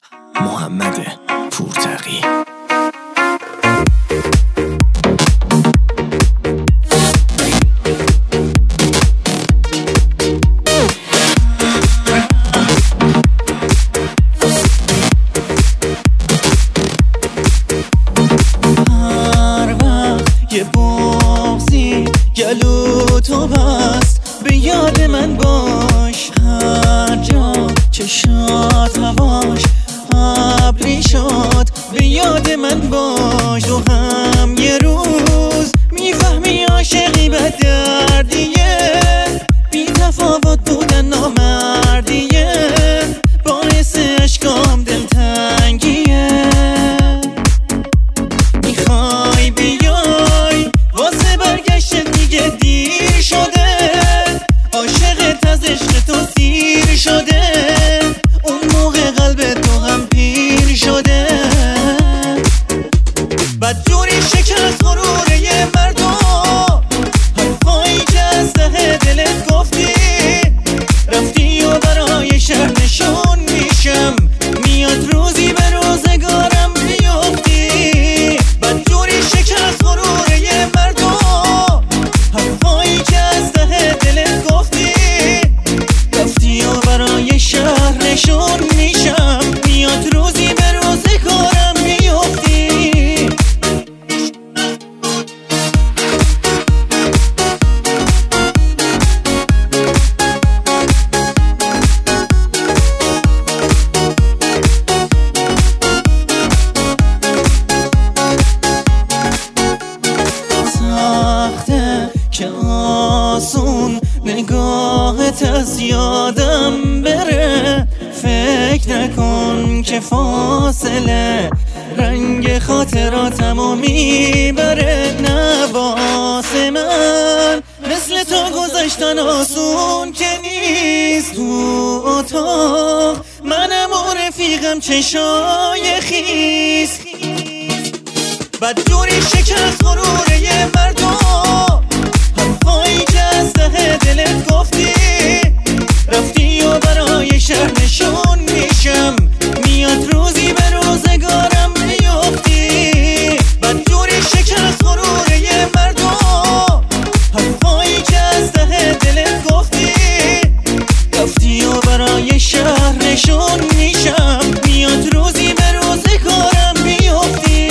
محمد پورتقی. یه بغضی گلو تو بست، به یاد من باش. هر جا چشات هواش ابری شد، به یاد من باش. تو هم یه روز میفهمی عاشقی به دردیه، بی تفاوت بودن نامردیه، باعث اشکام دلتنگیه. میخوای بیای واسه برگشت دیگه دیر شده، عاشقت از عشق تو سیر شده، اون موقع قلب تو هم پیر شده. بدجوری شکست غروره یه مردم، حرفایی که از ته دلت گفتی، رفتی و برای شهر نشون میشم، میاد روزی به روزگارم بیفتی. بدجوری شکست غروره یه مردم، حرفایی که از ته دلت گفتی، رفتی و برای شهر نشون میشم، میاد روزی به روزگارم بیفتی. سخته که آسون نگاهت از یادم بره، فکر نکن که فاصله رنگ خاطراتمو میبره. نه واسه من مثل تو گذشتن آسون که نیست. تو اتاق منم و رفیقم چشای خیس، بدجوری شکست غروره یه مردم، حرفایی که از ته دلت گفتی، رفتی و برای شهر نشون میشم، میاد روزی به روزگارم بیفتی. بدجوری شکست غروره یه مردم، حرفایی که از ته دلت گفتی، رفتی و برای شهر نشون میشم، میاد روزی به روزگارم بیفتی.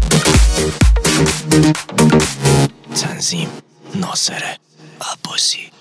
تنظیم ناصر عباسی.